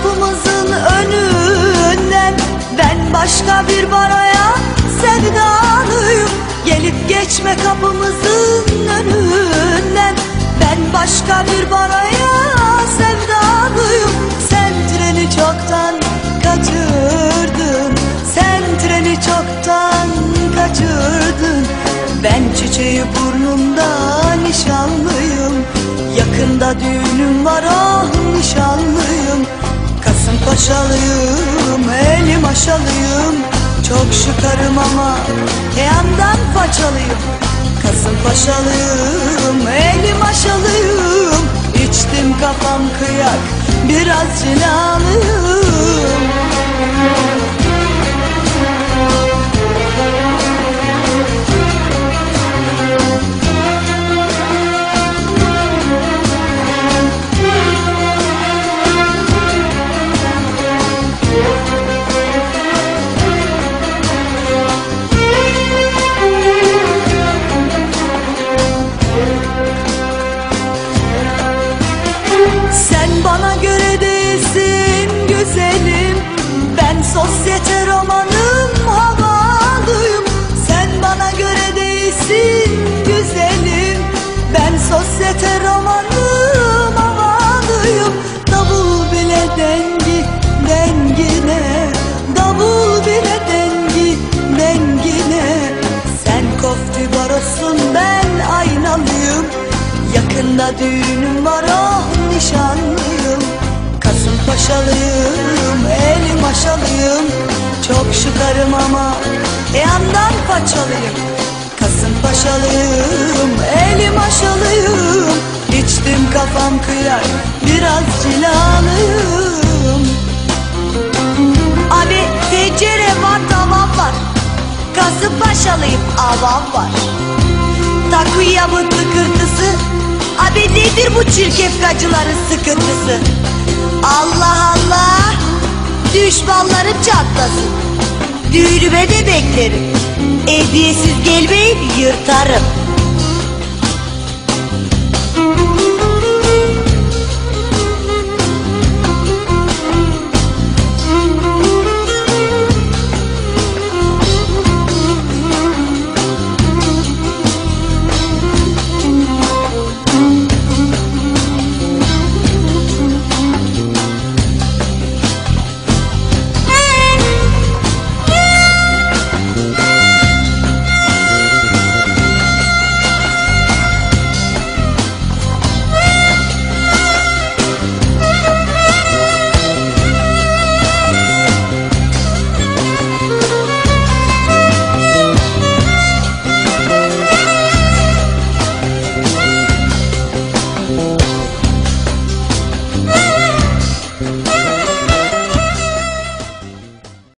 kapımızın önünden. Ben başka bir baraya sevdalıyım. Gelip geçme kapımızın önünden. Ben başka bir baraya sevdalıyım. Sen treni çoktan kaçırdın. Sen treni çoktan kaçırdın. Ben çiçeği burnumda nişanlıyım. Yakında düğünüm var, ah nişanlıyım. Kasımpaşalıyım, elim aşalıyım. Çok şıkarım ama yandan façalıyım. Kasımpaşalıyım, elim aşalıyım. İçtim kafam kıyak, biraz cilalıyım. Sen bana göre değilsin güzelim. Ben sosyete romanım, havalıyım. Sen bana göre değilsin güzelim. Ben sosyete romanım, havalıyım. Davul bile dengi dengine, davul bile dengi dengine. Sen kofti barosun, ben aynalıyım. Yakında düğünüm var, ah nişanlıyım. Kasımpaşalıyım, elim aşalıyım. Çok şıkarım ama yandan façalıyım. Kasımpaşalıyım, elim aşalıyım. İçtim kafam kıyak, biraz cilalıyım. Abi tencere var, tavam var. Kasımpaşalıyım, avam var. Takviyamın tıkırtısı. Abi nedir bu çirkefkacıların sıkıntısı? Allah Allah, düşmanlarım çatlasın. Düğünüme de beklerim. Hediyesiz gelmeyin, yırtarım.